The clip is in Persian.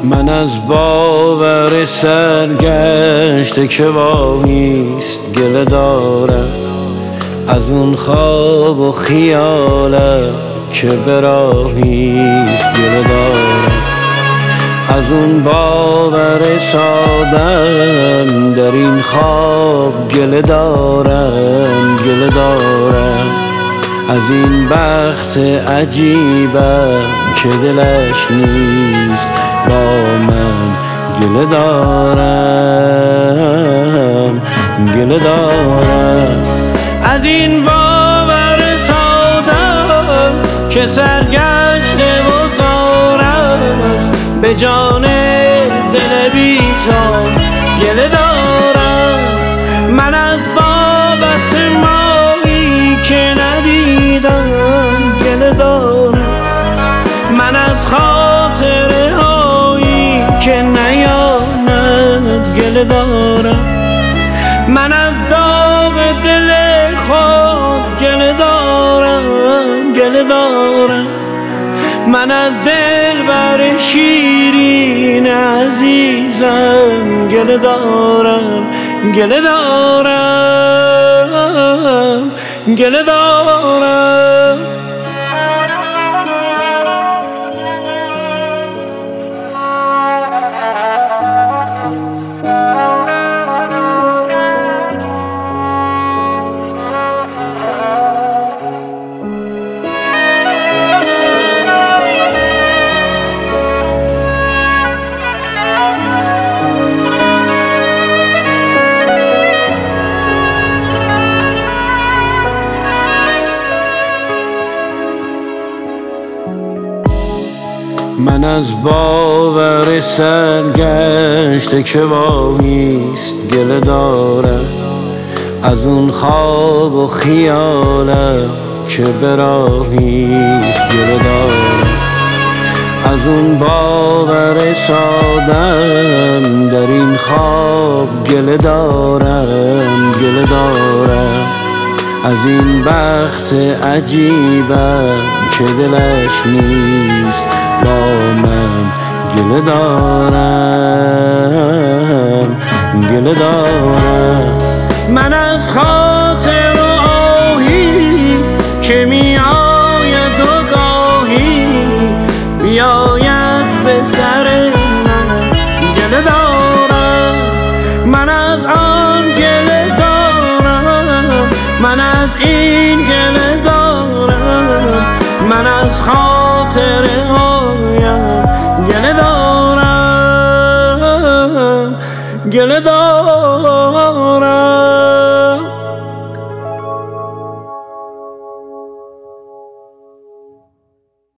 من از باور سرگشته که واهیست گله دارم، از اون خواب و خیالم که به راهیست گله دارم، از اون باور سادم در این خواب گله دارم، گله دارم از این بخت عجیبم که دلش نیست با من گله دارم، گله دارم از این باور سادم که سرگشته و زارست به جان دل بی‌تاب گله دارم. من از بابت ماهی که ندیدم گله دارم، من از خاطره هایی که نیامد گله دارم، من از داغ دل خود گله دارم، گله دارم من از دلبر شیرین عزیزم گله دارم، گله دارم، گله دارم. من از باور سرگشته که واهیست گله دارم، از اون خواب و خیالم که به راهیست گله دارم، از اون باور سادم در این خواب گله دارم، گله دارم از این بخت عجیبم که دلش نیست با من گله دارم، گله دارم من از خاطر و آهی که می آید و گاهی بیاید به سر من گله دارم، من از آن گله دارم، من از این گله دارم، من از خاطر هایم گله دارم، گله دارم.